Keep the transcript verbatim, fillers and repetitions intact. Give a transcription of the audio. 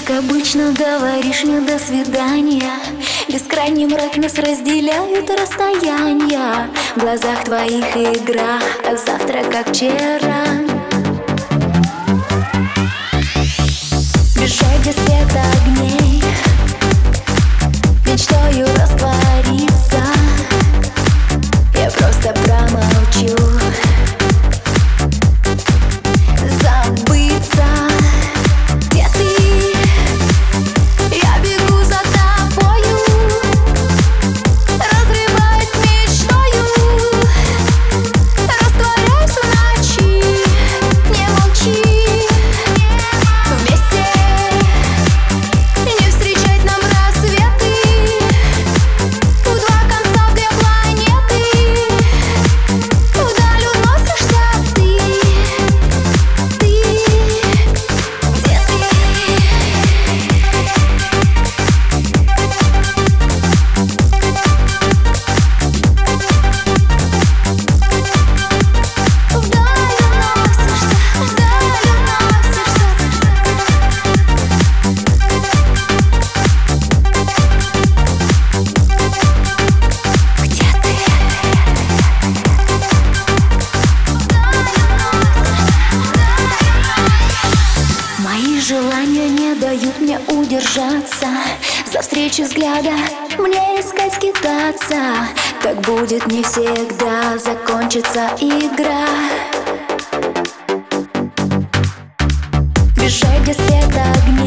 как обычно, говоришь мне до свидания. Бескрайний мрак нас разделяют расстояния. В глазах твоих игра, а завтра как вчера. Бежать без света огней, мечтаю раствориться. Я просто промолчу, забыться. Где ты? Я бегу за тобою, разрываясь мечтою, растворяюсь в ночи. Не молчи, вместе не встречать нам рассветы. В два конца две планеты, вдаль уносишься ты. Ты, где ты? Вдаль уносишься, вдаль уносишься. Где ты? Мои желания не дают мне удержаться. За встречи взгляда мне искать, скитаться. Так будет не всегда, закончится игра. Бежать без света огней,